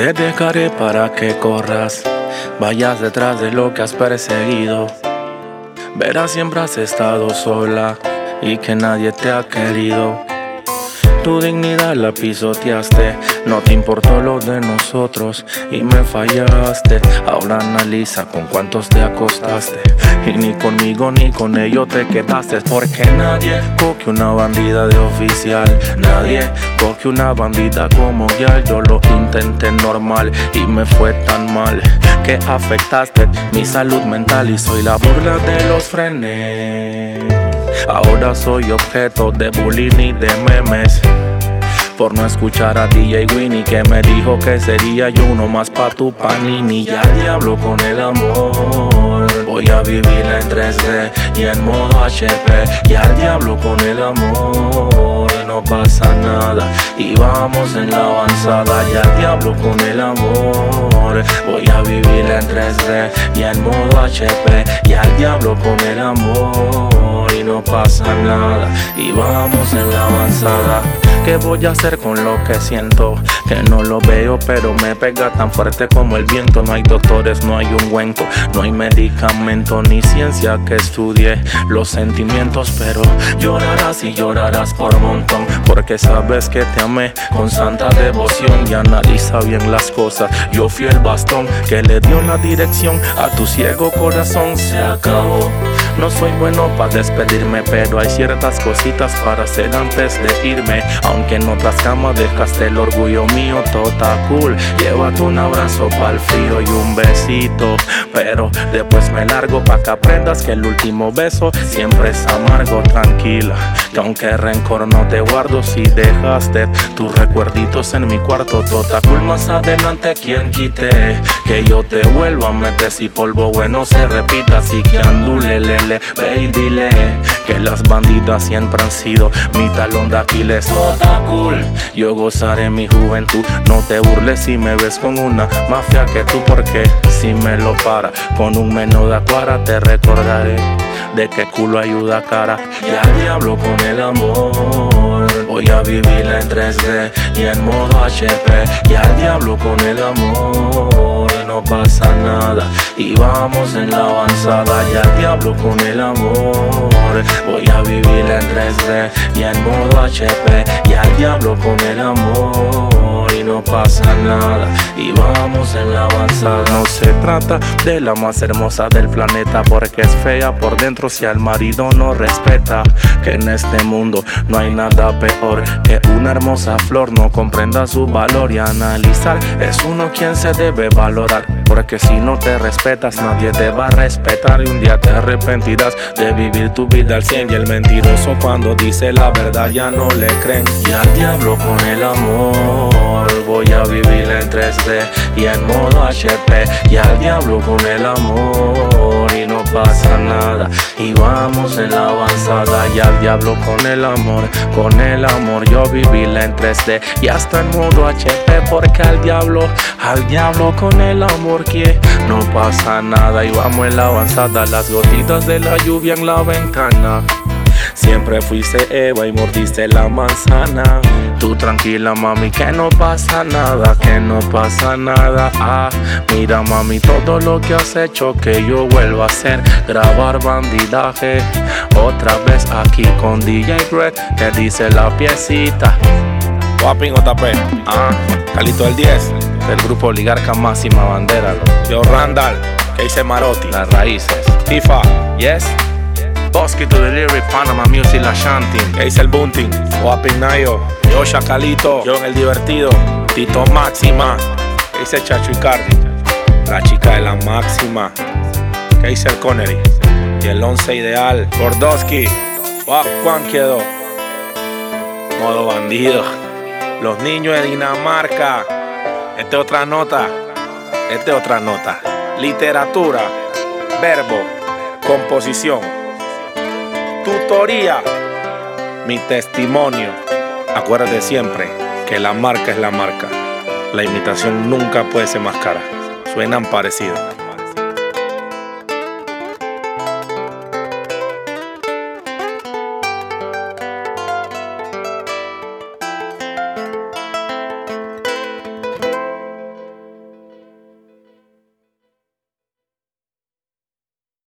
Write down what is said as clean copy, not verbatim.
Te dejaré para que corras, vayas detrás de lo que has perseguido. Verás, siempre has estado sola y que nadie te ha querido. Tu dignidad la pisoteaste, no te importó lo de nosotros y me fallaste. Ahora analiza con cuántos te acostaste y ni conmigo ni con ellos te quedaste. Porque nadie coge una bandida de oficial, nadie coge una bandida como Gyal. Yo lo intenté normal y me fue tan mal que afectaste mi salud mental y soy la burla de los frenes. Ahora soy objeto de bullying y de memes por no escuchar a DJ Winnie, que me dijo que sería yo uno más pa' tu panini. Ya al diablo con el amor, voy a vivir en 3D y en modo HP. Ya al diablo con el amor, no pasa nada y vamos en la avanzada. Ya al diablo con el amor, voy a vivir en 3D y en modo HP. Ya al diablo con el amor y no pasa nada y vamos en la avanzada. ¿Qué voy a hacer con lo que siento? Que no lo veo pero me pega tan fuerte como el viento. No hay doctores, no hay ungüento, no hay medicamento ni ciencia que estudie los sentimientos. Pero llorarás y llorarás por montón, porque sabes que te amé con santa devoción. Y analiza bien las cosas, yo fui el bastón que le dio la dirección a tu ciego corazón. Se acabó. No soy bueno para despedirme, pero hay ciertas cositas para hacer antes de irme. Aunque en otras camas dejaste el orgullo mío, todo está cool. Llévate un abrazo pa'l frío y un besito, pero después me largo pa' que aprendas que el último beso siempre es amargo. Tranquila, que aunque rencor no te guardo, si dejaste tus recuerditos en mi cuarto, todo está cool. Más adelante quien quite que yo te vuelva a meter, si polvo bueno se repita. Así que andulele, ve y dile que las bandidas siempre han sido mi talón de Aquiles. Todo está cool, yo gozaré mi juventud. No te burles si me ves con una más fea que tú, porque si me lo para con un menú de acuara, te recordaré de que culo ayuda cara. Y al diablo con el amor, voy a vivir en 3D y en modo HP. Y al diablo con el amor, no pasa nada y vamos en la avanzada. Y al diablo con el amor, voy a vivir en 3D y en modo HP. Y al diablo con el amor y no pasa nada y vamos en la avanzada. No se trata de la más hermosa del planeta, porque es fea por dentro si al marido no respeta. Que en este mundo no hay nada peor que una hermosa flor no comprenda su valor. Y analizar es uno quien se debe valorar, porque si no te respetas nadie te va a respetar. Y un día te arrepentirás de vivir tu vida al 100. Y el mentiroso cuando dice la verdad ya no le creen. Y al diablo con el amor, voy a vivir en 3D y en modo HP. Y al diablo con el amor y no pasa nada y vamos en la avanzada. Y al diablo con el amor yo vivirla en 3D y hasta en modo HP, porque al diablo con el amor que no pasa nada y vamos en la avanzada. Las gotitas de la lluvia en la ventana, siempre fuiste Eva y mordiste la manzana. Tú tranquila mami que no pasa nada, que no pasa nada. Ah, mira mami todo lo que has hecho que yo vuelvo a hacer. Grabar bandidaje otra vez aquí con DJ Red, que dice la piecita. Guapín JP, Calito del 10, del grupo Oligarca Máxima Bandera. Yo Randall, que dice Marotti, las raíces. Tifa, yes. Bosky to the lyric, Panama Music, la Shantin, que dice el Bunting, Guapín Nayo, yo Chacalito, yo en el divertido, Tito Máxima, que dice Chacho Icardi, la chica de la máxima, que dice el Connery, y el 11 ideal, Gordowski, Juan quedó, modo bandido, los niños de Dinamarca, esta es otra nota, literatura, verbo, composición, tutoría, mi testimonio. Acuérdate siempre que la marca es la marca. La imitación nunca puede ser más cara. Suenan parecidos.